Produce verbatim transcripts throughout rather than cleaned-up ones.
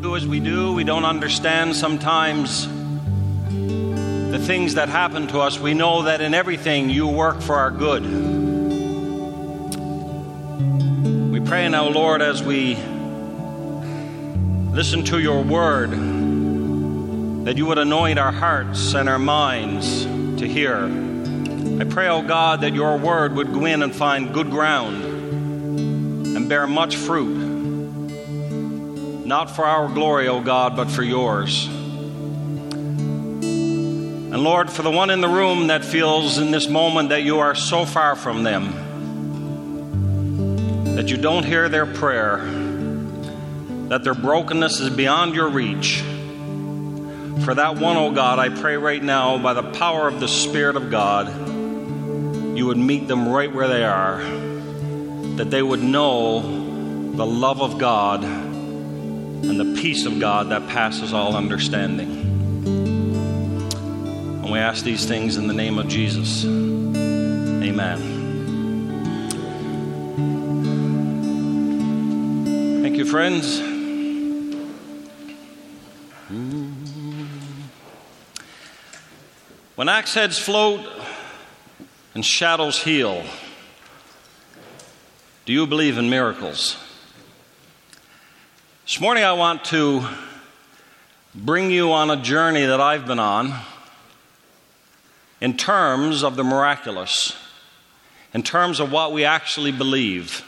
do as we do. We don't understand sometimes the things that happen to us. We know that in everything you work for our good. We pray now, Lord, as we listen to your word, that you would anoint our hearts and our minds to hear. I pray, oh God, that your word would go in and find good ground and bear much fruit, not for our glory, O God, but for yours. And Lord, for the one in the room that feels in this moment that you are so far from them, that you don't hear their prayer, that their brokenness is beyond your reach, for that one, O God, I pray right now, by the power of the Spirit of God, you would meet them right where they are, that they would know the love of God and the peace of God that passes all understanding. And we ask these things in the name of Jesus. Amen. Thank you, friends. When axe heads float and shadows heal, do you believe in miracles? This morning I want to bring you on a journey that I've been on in terms of the miraculous, in terms of what we actually believe.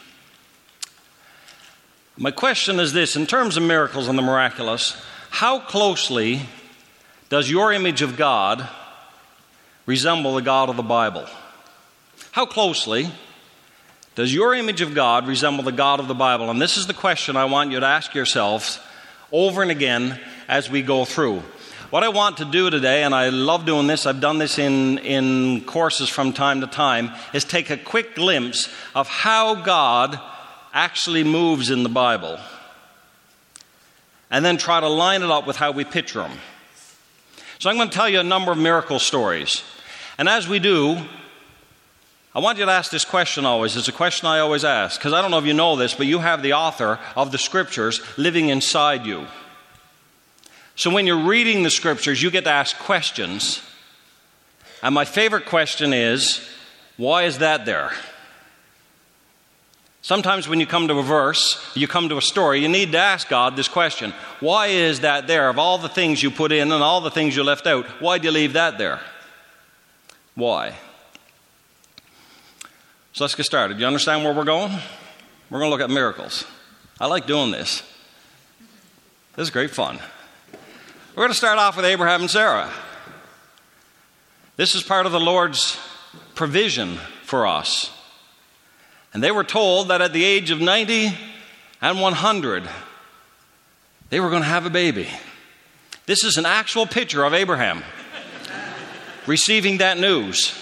My question is this: in terms of miracles and the miraculous, how closely does your image of God resemble the God of the Bible? How closely does your image of God resemble the God of the Bible? And this is the question I want you to ask yourselves over and again as we go through. What I want to do today, and I love doing this, I've done this in, in courses from time to time, is take a quick glimpse of how God actually moves in the Bible, and then try to line it up with how we picture him. So I'm going to tell you a number of miracle stories. And as we do, I want you to ask this question always. It's a question I always ask, because I don't know if you know this, but you have the author of the Scriptures living inside you. So when you're reading the Scriptures, you get to ask questions. And my favorite question is, why is that there? Sometimes when you come to a verse, you come to a story, you need to ask God this question. Why is that there? Of all the things you put in and all the things you left out, why do you leave that there? Why? So let's get started. You understand where we're going? We're going to look at miracles. I like doing this. This is great fun. We're going to start off with Abraham and Sarah. This is part of the Lord's provision for us. And they were told that at the age of ninety and one hundred, they were going to have a baby. This is an actual picture of Abraham receiving that news.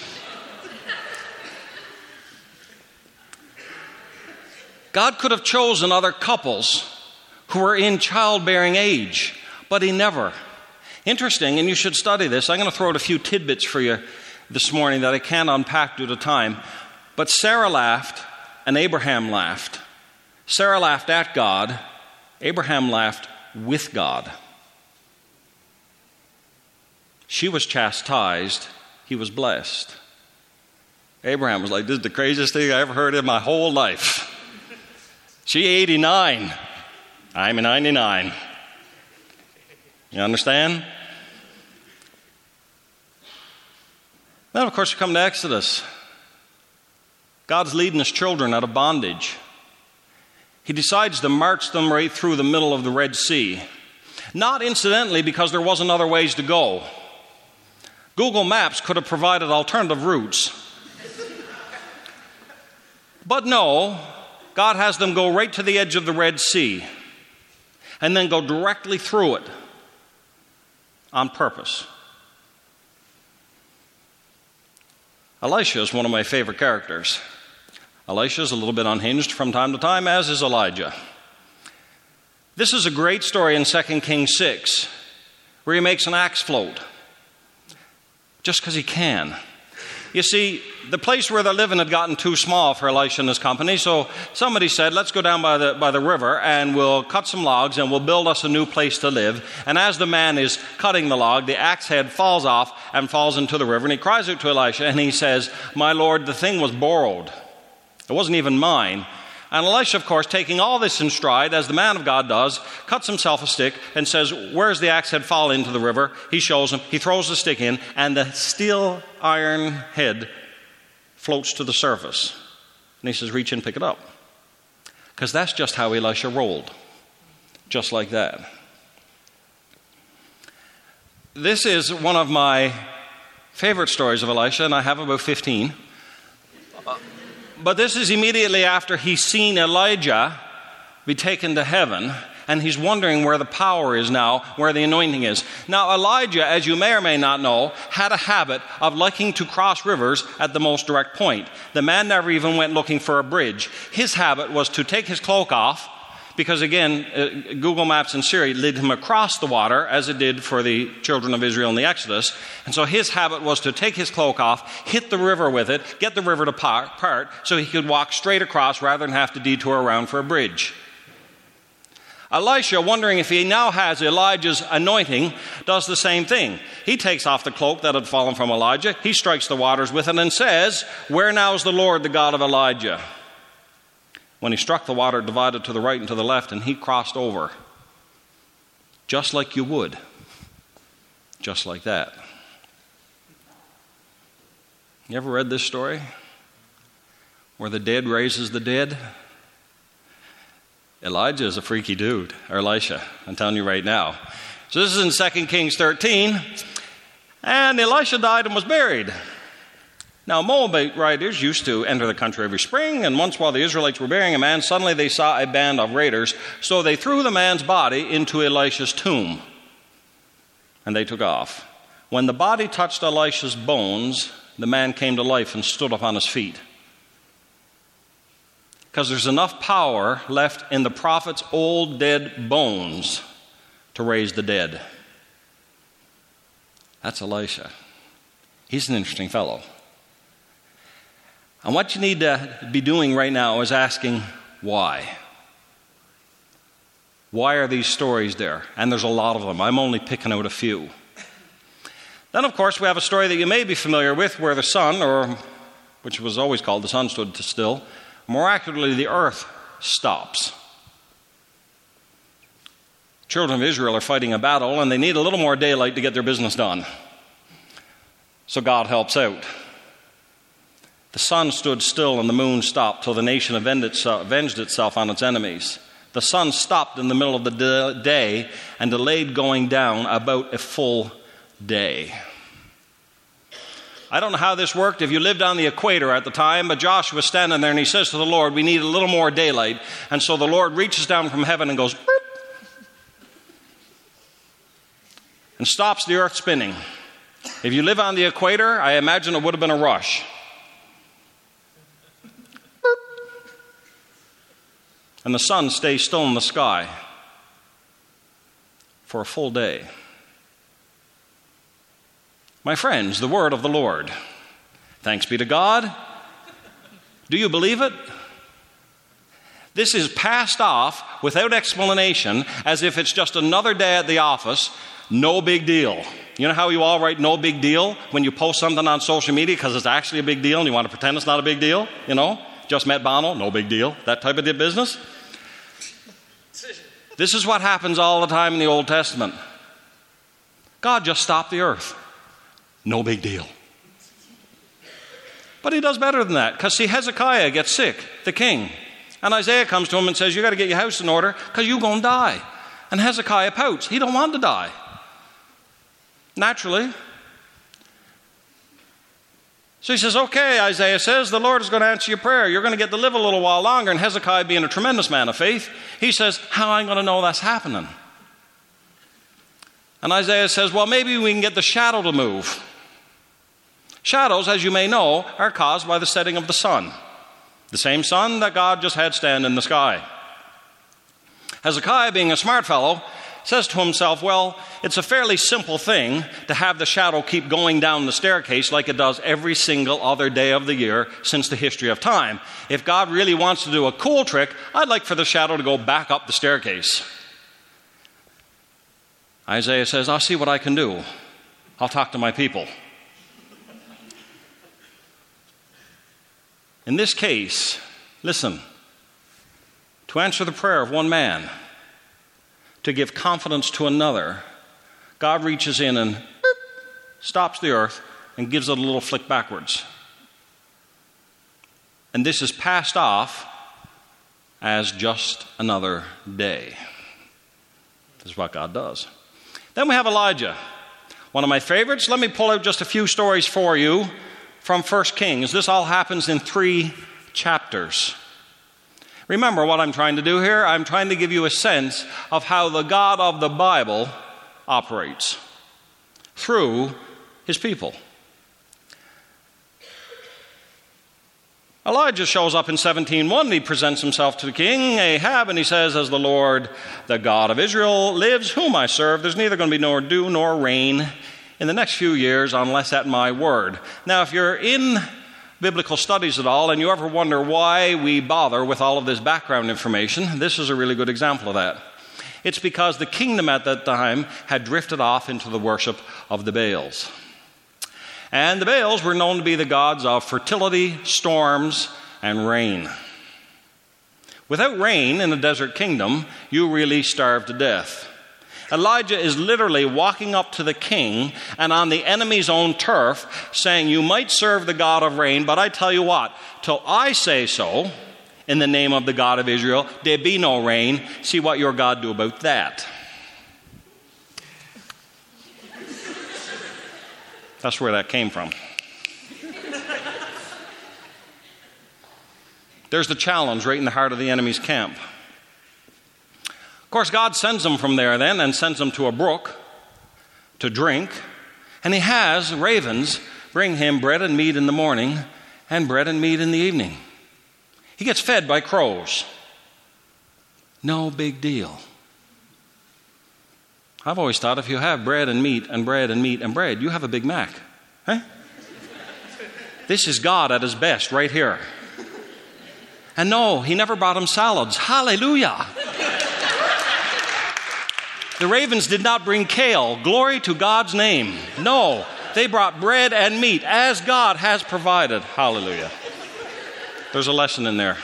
God could have chosen other couples who were in childbearing age, but he never. Interesting, and you should study this. I'm going to throw out a few tidbits for you this morning that I can't unpack due to time. But Sarah laughed and Abraham laughed. Sarah laughed at God. Abraham laughed with God. She was chastised. He was blessed. Abraham was like, this is the craziest thing I ever heard in my whole life. She eighty-nine. I'm ninety-nine. You understand? Then, of course, you come to Exodus. God's leading his children out of bondage. He decides to march them right through the middle of the Red Sea. Not incidentally because there wasn't other ways to go. Google Maps could have provided alternative routes. But no, God has them go right to the edge of the Red Sea and then go directly through it on purpose. Elisha is one of my favorite characters. Elisha is a little bit unhinged from time to time, as is Elijah. This is a great story in Second Kings six, where he makes an axe float just because he can. You see, the place where they're living had gotten too small for Elisha and his company, so somebody said, let's go down by the, by the river and we'll cut some logs and we'll build us a new place to live. And as the man is cutting the log, the axe head falls off and falls into the river. And he cries out to Elisha and he says, my Lord, the thing was borrowed. It wasn't even mine. And Elisha, of course, taking all this in stride, as the man of God does, cuts himself a stick and says, where's the axe head fall into the river? He shows him. He throws the stick in, and the steel iron head floats to the surface. And he says, reach in, pick it up. Because that's just how Elisha rolled. Just like that. This is one of my favorite stories of Elisha, and I have about fifteen. But this is immediately after he's seen Elijah be taken to heaven, and he's wondering where the power is now, where the anointing is. Now, Elijah, as you may or may not know, had a habit of liking to cross rivers at the most direct point. The man never even went looking for a bridge. His habit was to take his cloak off, because again, uh, Google Maps and Siri led him across the water, as it did for the children of Israel in the Exodus. And so his habit was to take his cloak off, hit the river with it, get the river to par- part, so he could walk straight across rather than have to detour around for a bridge. Elisha, wondering if he now has Elijah's anointing, does the same thing. He takes off the cloak that had fallen from Elijah, he strikes the waters with it and says, where now is the Lord, the God of Elijah? When he struck the water, it divided to the right and to the left, and he crossed over. Just like you would. Just like that. You ever read this story? Where the dead raises the dead? Elijah is a freaky dude, or Elisha, I'm telling you right now. So this is in Second Kings thirteen, and Elisha died and was buried. Now, Moabite riders used to enter the country every spring, and once while the Israelites were burying a man, suddenly they saw a band of raiders, so they threw the man's body into Elisha's tomb, and they took off. When the body touched Elisha's bones, the man came to life and stood up on his feet. Because there's enough power left in the prophet's old dead bones to raise the dead. That's Elisha. He's an interesting fellow. And what you need to be doing right now is asking, why? Why are these stories there? And there's a lot of them. I'm only picking out a few. Then, of course, we have a story that you may be familiar with where the sun, or which was always called the sun stood still, miraculously the earth stops. Children of Israel are fighting a battle, and they need a little more daylight to get their business done. So God helps out. The sun stood still and the moon stopped till the nation avenged itself on its enemies. The sun stopped in the middle of the day and delayed going down about a full day. I don't know how this worked if you lived on the equator at the time, but Joshua was standing there and he says to the Lord, we need a little more daylight. And so the Lord reaches down from heaven and goes, boop, and stops the earth spinning. If you live on the equator, I imagine it would have been a rush. And the sun stays still in the sky for a full day. My friends, the word of the Lord. Thanks be to God. Do you believe it? This is passed off without explanation as if it's just another day at the office. No big deal. You know how you all write no big deal when you post something on social media because it's actually a big deal and you want to pretend it's not a big deal? You know, just met Bono, no big deal. That type of business. This is what happens all the time in the Old Testament. God just stopped the earth. No big deal. But he does better than that, because see, Hezekiah gets sick, the king. And Isaiah comes to him and says, you got to get your house in order because you're going to die. And Hezekiah pouts. He don't want to die. Naturally. So he says, okay, Isaiah says, the Lord is going to answer your prayer. You're going to get to live a little while longer. And Hezekiah, being a tremendous man of faith, he says, how am I going to know that's happening? And Isaiah says, well, maybe we can get the shadow to move. Shadows, as you may know, are caused by the setting of the sun. The same sun that God just had stand in the sky. Hezekiah, being a smart fellow, says to himself, well, it's a fairly simple thing to have the shadow keep going down the staircase like it does every single other day of the year since the history of time. If God really wants to do a cool trick, I'd like for the shadow to go back up the staircase. Isaiah says, I'll see what I can do. I'll talk to my people. In this case, listen, to answer the prayer of one man, to give confidence to another, God reaches in and boop, stops the earth and gives it a little flick backwards. And this is passed off as just another day. This is what God does. Then we have Elijah, one of my favorites. Let me pull out just a few stories for you from First Kings. This all happens in three chapters. Remember what I'm trying to do here? I'm trying to give you a sense of how the God of the Bible operates through his people. Elijah shows up in seventeen one. He presents himself to the king Ahab, and he says, as the Lord, the God of Israel, lives, whom I serve, there's neither going to be nor dew nor rain in the next few years unless at my word. Now, if you're in biblical studies at all, and you ever wonder why we bother with all of this background information, this is a really good example of that. It's because the kingdom at that time had drifted off into the worship of the Baals. And the Baals were known to be the gods of fertility, storms, and rain. Without rain in the desert kingdom, you really starve to death. Elijah is literally walking up to the king and on the enemy's own turf saying, you might serve the God of rain, but I tell you what, till I say so, in the name of the God of Israel, there be no rain. See what your God do about that. That's where that came from. There's the challenge right in the heart of the enemy's camp. Of course, God sends them from there then and sends them to a brook to drink. And he has ravens bring him bread and meat in the morning and bread and meat in the evening. He gets fed by crows. No big deal. I've always thought if you have bread and meat and bread and meat and bread, you have a Big Mac. Huh? This is God at his best right here. And no, he never brought him salads. Hallelujah. The ravens did not bring kale. Glory to God's name. No, they brought bread and meat as God has provided. Hallelujah. There's a lesson in there.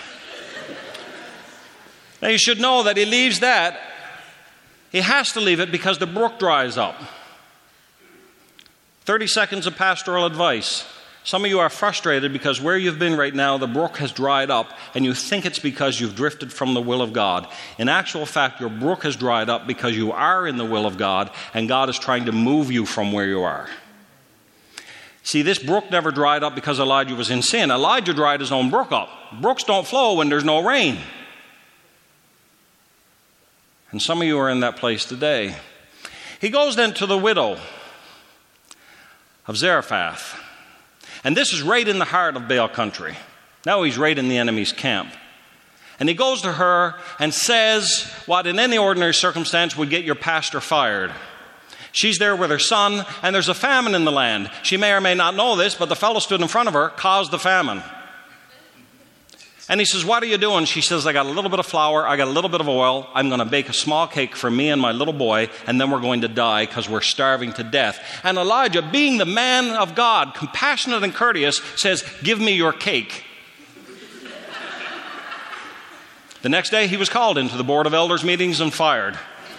Now you should know that he leaves that. He has to leave it because the brook dries up. thirty seconds of pastoral advice. Some of you are frustrated because where you've been right now, the brook has dried up, and you think it's because you've drifted from the will of God. In actual fact, your brook has dried up because you are in the will of God, and God is trying to move you from where you are. See, this brook never dried up because Elijah was in sin. Elijah dried his own brook up. Brooks don't flow when there's no rain. And some of you are in that place today. He goes then to the widow of Zarephath. And this is right in the heart of Baal country. Now he's right in the enemy's camp. And he goes to her and says what in any ordinary circumstance would get your pastor fired. She's there with her son, and there's a famine in the land. She may or may not know this, but the fellow stood in front of her, caused the famine. And he says, what are you doing? She says, I got a little bit of flour, I got a little bit of oil, I'm going to bake a small cake for me and my little boy, and then we're going to die because we're starving to death. And Elijah, being the man of God, compassionate and courteous, says, give me your cake. The next day he was called into the board of elders meetings and fired.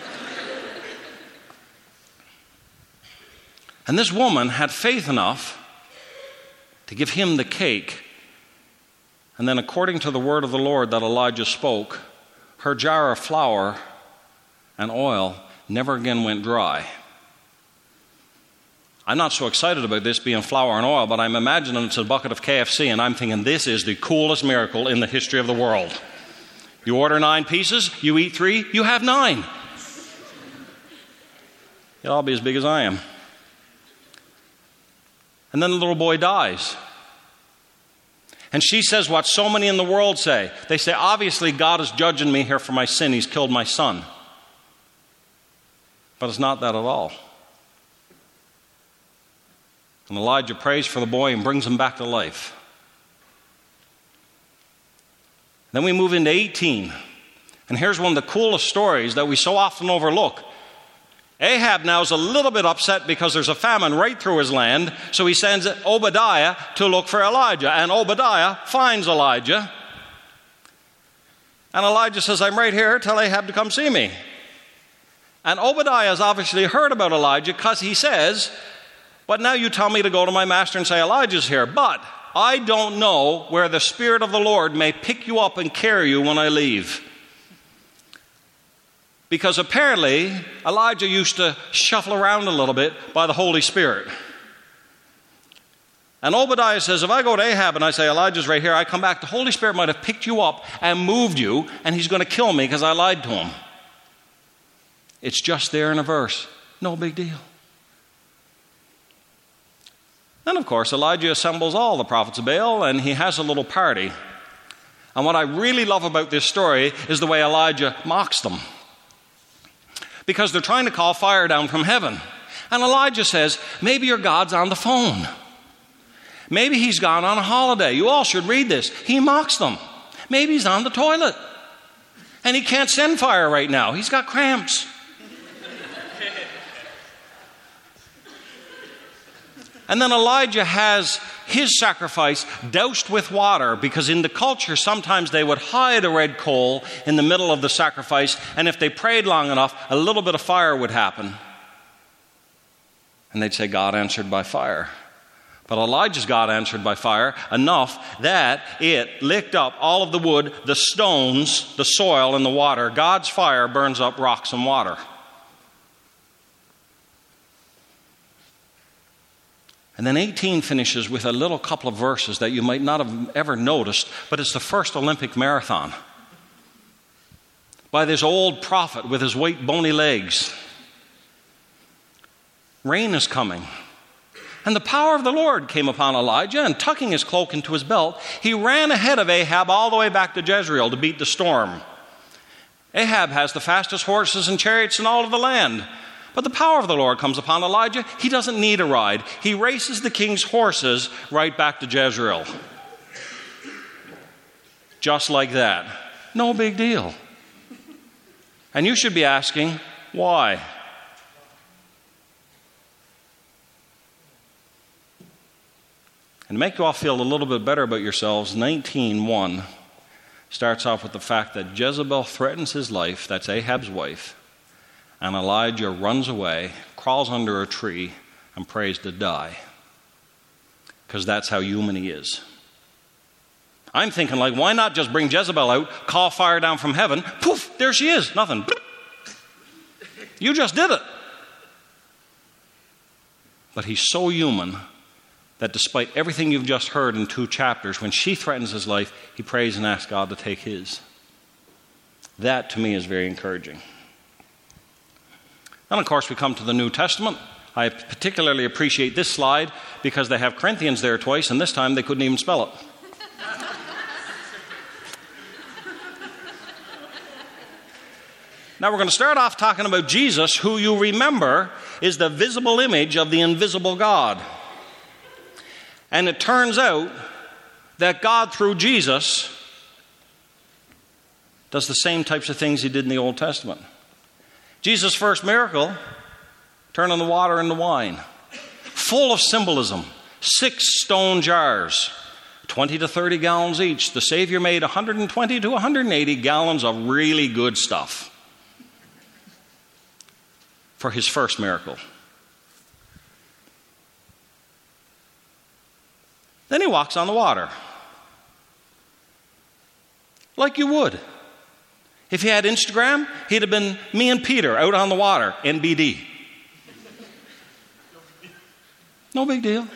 And this woman had faith enough to give him the cake. And then according to the word of the Lord that Elijah spoke, her jar of flour and oil never again went dry. I'm not so excited about this being flour and oil, but I'm imagining it's a bucket of K F C, and I'm thinking this is the coolest miracle in the history of the world. You order nine pieces, you eat three, you have nine. It'll all be as big as I am. And then the little boy dies. And she says what so many in the world say. They say, obviously God is judging me here for my sin. He's killed my son. But it's not that at all. And Elijah prays for the boy and brings him back to life. Then we move into eighteen. And here's one of the coolest stories that we so often overlook. Ahab now is a little bit upset because there's a famine right through his land. So he sends Obadiah to look for Elijah. And Obadiah finds Elijah. And Elijah says, I'm right here. Tell Ahab to come see me. And Obadiah has obviously heard about Elijah because he says, but now you tell me to go to my master and say Elijah's here. But I don't know where the Spirit of the Lord may pick you up and carry you when I leave. Because apparently Elijah used to shuffle around a little bit by the Holy Spirit. And Obadiah says, if I go to Ahab and I say Elijah's right here, I come back, the Holy Spirit might have picked you up and moved you, and he's going to kill me because I lied to him. It's just there in a verse. No big deal. Then, of course, Elijah assembles all the prophets of Baal, and he has a little party. And what I really love about this story is the way Elijah mocks them. Because they're trying to call fire down from heaven. And Elijah says, maybe your God's on the phone. Maybe he's gone on a holiday. You all should read this. He mocks them. Maybe he's on the toilet. And he can't send fire right now. He's got cramps. And then Elijah has his sacrifice doused with water, because in the culture sometimes they would hide a red coal in the middle of the sacrifice, and if they prayed long enough, a little bit of fire would happen. And they'd say, God answered by fire. But Elijah's God answered by fire enough that it licked up all of the wood, the stones, the soil, and the water. God's fire burns up rocks and water. And then eighteen finishes with a little couple of verses that you might not have ever noticed, but it's the first Olympic marathon by this old prophet with his white bony legs. Rain is coming. And the power of the Lord came upon Elijah, and tucking his cloak into his belt, he ran ahead of Ahab all the way back to Jezreel to beat the storm. Ahab has the fastest horses and chariots in all of the land. But the power of the Lord comes upon Elijah. He doesn't need a ride. He races the king's horses right back to Jezreel. Just like that. No big deal. And you should be asking, why? And to make you all feel a little bit better about yourselves, nineteen one starts off with the fact that Jezebel threatens his life. That's Ahab's wife. And Elijah runs away, crawls under a tree, and prays to die. Because that's how human he is. I'm thinking, like, why not just bring Jezebel out, call fire down from heaven, poof, there she is, nothing. You just did it. But he's so human that despite everything you've just heard in two chapters, when she threatens his life, he prays and asks God to take his. That, to me, is very encouraging. And, of course, we come to the New Testament. I particularly appreciate this slide because they have Corinthians there twice, and this time they couldn't even spell it. Now, we're going to start off talking about Jesus, who you remember is the visible image of the invisible God. And it turns out that God, through Jesus, does the same types of things he did in the Old Testament. Jesus' first miracle, turning the water into wine. Full of symbolism. Six stone jars, twenty to thirty gallons each. The Savior made one hundred twenty to one hundred eighty gallons of really good stuff for his first miracle. Then he walks on the water. Like you would. If he had Instagram, he'd have been me and Peter out on the water, N B D. No big deal.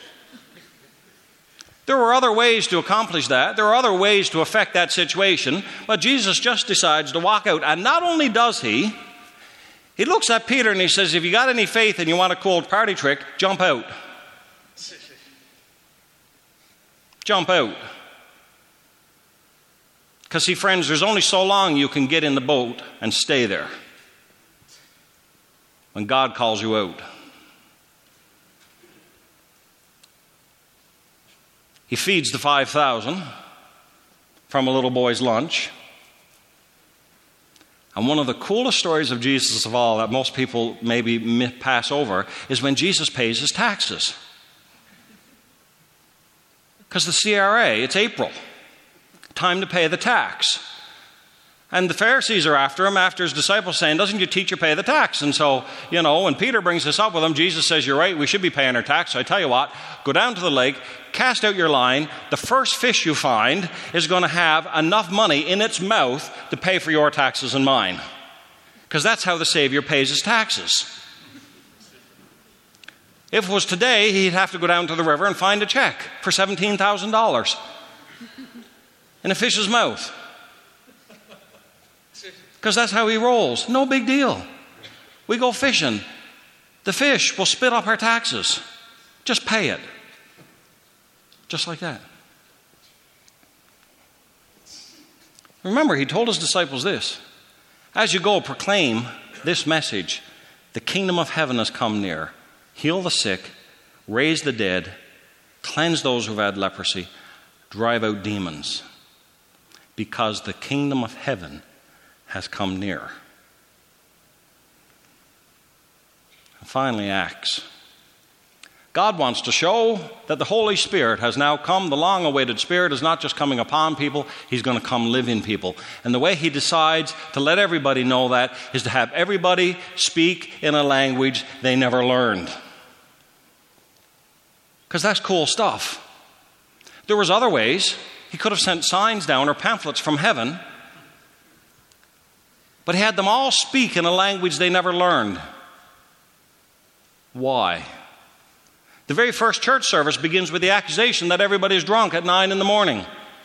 There were other ways to accomplish that. There were other ways to affect that situation. But Jesus just decides to walk out. And not only does he, he looks at Peter and he says, if you got any faith and you want a cool party trick, jump out. Jump out. Because, see, friends, there's only so long you can get in the boat and stay there. when God calls you out. He feeds the five thousand from a little boy's lunch. And one of the coolest stories of Jesus of all that most people maybe pass over is when Jesus pays his taxes. Because the C R A, it's April, time to pay the tax. And the Pharisees are after him, after his disciples saying, doesn't your teacher pay the tax? And so, you know, when Peter brings this up with him, Jesus says, you're right, we should be paying our tax. So I tell you what, go down to the lake, cast out your line. The first fish you find is going to have enough money in its mouth to pay for your taxes and mine. Because that's how the Savior pays his taxes. If it was today, he'd have to go down to the river and find a check for seventeen thousand dollars in a fish's mouth. Because that's how he rolls. No big deal. We go fishing. The fish will spit up our taxes. Just pay it. Just like that. Remember, he told his disciples this. As you go, proclaim this message. The kingdom of heaven has come near. Heal the sick, raise the dead, cleanse those who've had leprosy, drive out demons. Because the kingdom of heaven has come near. And finally, Acts. God wants to show that the Holy Spirit has now come. The long-awaited Spirit is not just coming upon people, he's going to come live in people. And the way he decides to let everybody know that is to have everybody speak in a language they never learned. Because that's cool stuff. There was other ways. He could have sent signs down or pamphlets from heaven, but he had them all speak in a language they never learned. Why? The very first church service begins with the accusation that everybody's drunk at nine in the morning.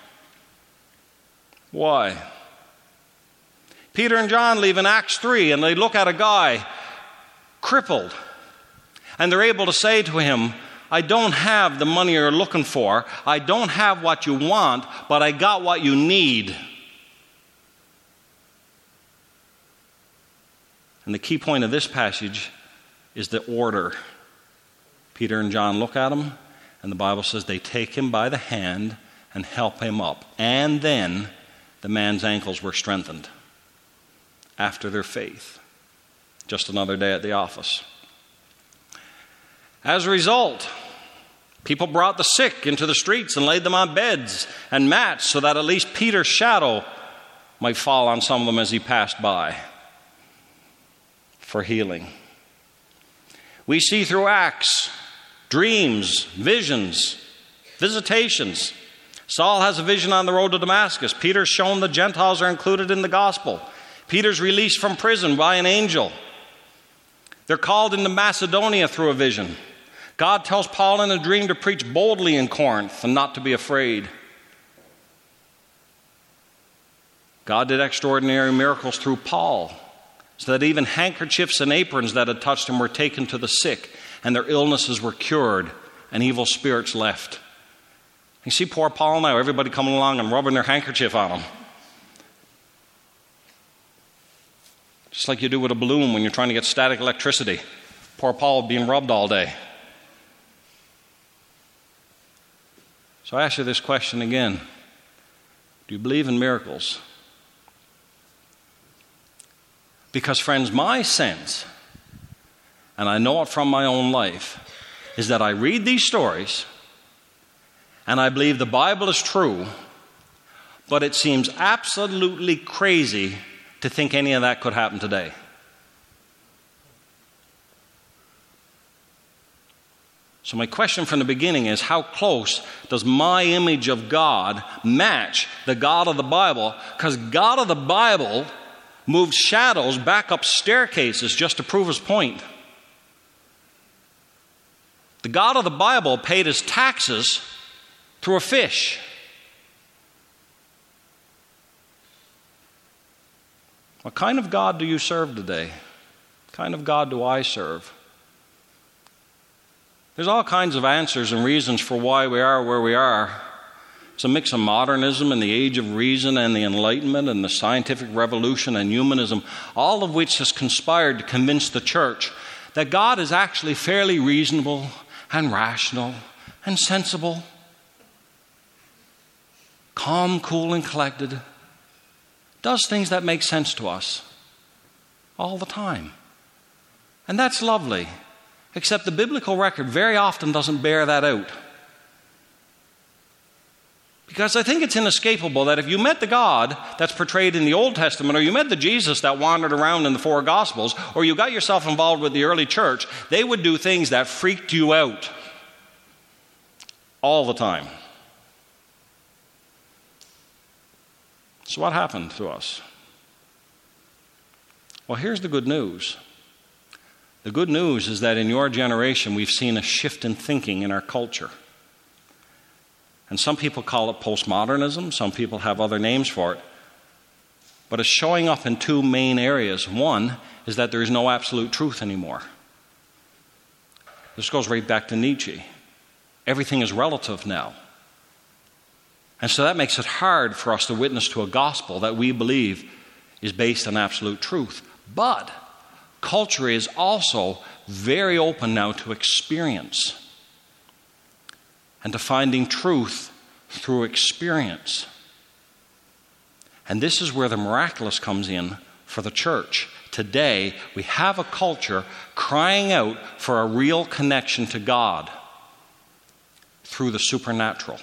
Why? Peter and John leave in Acts three and they look at a guy crippled and they're able to say to him, I don't have the money you're looking for. I don't have what you want, but I got what you need. And the key point of this passage is the order. Peter and John look at him, and the Bible says they take him by the hand and help him up. And then the man's ankles were strengthened after their faith. Just another day at the office. As a result, people brought the sick into the streets and laid them on beds and mats so that at least Peter's shadow might fall on some of them as he passed by. For healing. We see through Acts dreams, visions, visitations. Saul has a vision on the road to Damascus. Peter's shown the Gentiles are included in the gospel. Peter's released from prison by an angel. They're called into Macedonia through a vision. God tells Paul in a dream to preach boldly in Corinth and not to be afraid. God did extraordinary miracles through Paul, so that even handkerchiefs and aprons that had touched him were taken to the sick, and their illnesses were cured, and evil spirits left. You see poor Paul now, everybody coming along and rubbing their handkerchief on him. Just like you do with a balloon when you're trying to get static electricity. Poor Paul being rubbed all day. So I ask you this question again. Do you believe in miracles? Because, friends, my sense, and I know it from my own life, is that I read these stories and I believe the Bible is true, but it seems absolutely crazy to think any of that could happen today. So my question from the beginning is, how close does my image of God match the God of the Bible? Because God of the Bible moved shadows back up staircases just to prove his point. The God of the Bible paid his taxes through a fish. What kind of God do you serve today? What kind of God do I serve? There's all kinds of answers and reasons for why we are where we are. It's a mix of modernism and the age of reason and the Enlightenment and the scientific revolution and humanism, all of which has conspired to convince the church that God is actually fairly reasonable and rational and sensible, calm, cool, and collected, does things that make sense to us all the time. And that's lovely, except the biblical record very often doesn't bear that out. Because I think it's inescapable that if you met the God that's portrayed in the Old Testament, or you met the Jesus that wandered around in the four Gospels, or you got yourself involved with the early church, they would do things that freaked you out all the time. So what happened to us? Well, here's the good news. The good news is that in your generation, we've seen a shift in thinking in our culture. And some people call it postmodernism. Some people have other names for it. But it's showing up in two main areas. One is that there is no absolute truth anymore. This goes right back to Nietzsche. Everything is relative now. And so that makes it hard for us to witness to a gospel that we believe is based on absolute truth. But culture is also very open now to experience and to finding truth through experience. And this is where the miraculous comes in for the church. Today, we have a culture crying out for a real connection to God through the supernatural.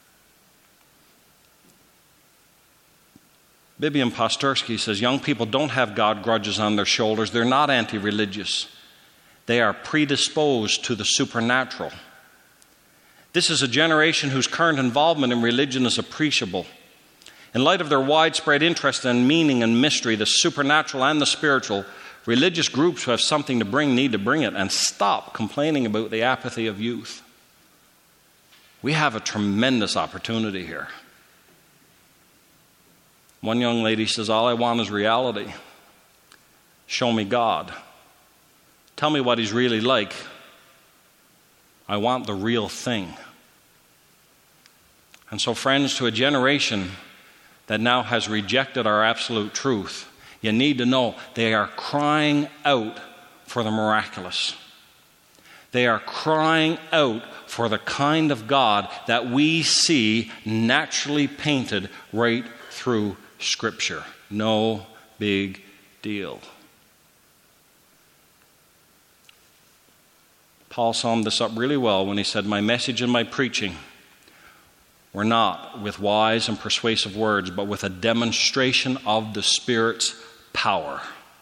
Bibian Postursky says, young people don't have God grudges on their shoulders. They're not anti-religious. They are predisposed to the supernatural. This is a generation whose current involvement in religion is appreciable. In light of their widespread interest in meaning and mystery, the supernatural and the spiritual, religious groups who have something to bring need to bring it and stop complaining about the apathy of youth. We have a tremendous opportunity here. One young lady says, all I want is reality. Show me God. Tell me what He's really like. I want the real thing. And so, friends, to a generation that now has rejected our absolute truth, you need to know they are crying out for the miraculous. They are crying out for the kind of God that we see naturally painted right through Scripture. No big deal. Paul summed this up really well when he said, my message and my preaching were not with wise and persuasive words, but with a demonstration of the Spirit's power.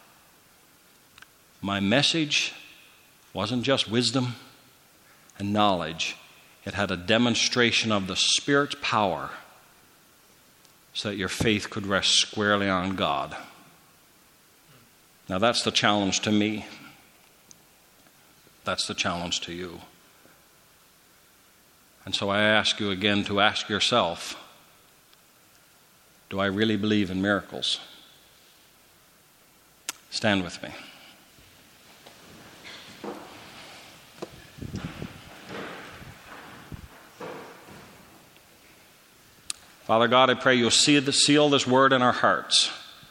My message wasn't just wisdom and knowledge. It had a demonstration of the Spirit's power so that your faith could rest squarely on God. Now that's the challenge to me. That's the challenge to you. And so I ask you again to ask yourself, do I really believe in miracles? Stand with me. Father God, I pray you'll seal this word in our hearts.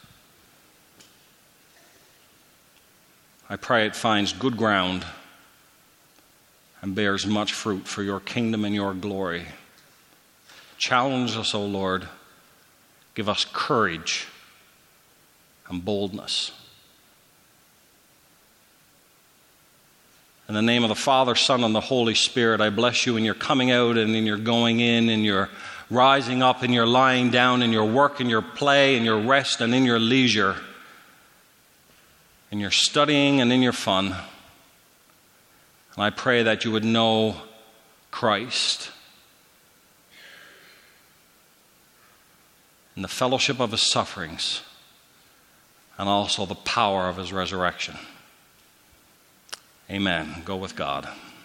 I pray it finds good ground and bears much fruit for your kingdom and your glory. Challenge us, O Lord. Give us courage and boldness. In the name of the Father, Son, and the Holy Spirit, I bless you in your coming out and in your going in, in your rising up, in your lying down, in your work, in your play, in your rest, and in your leisure, in your studying and in your fun. And I pray that you would know Christ in the fellowship of his sufferings and also the power of his resurrection. Amen. Go with God.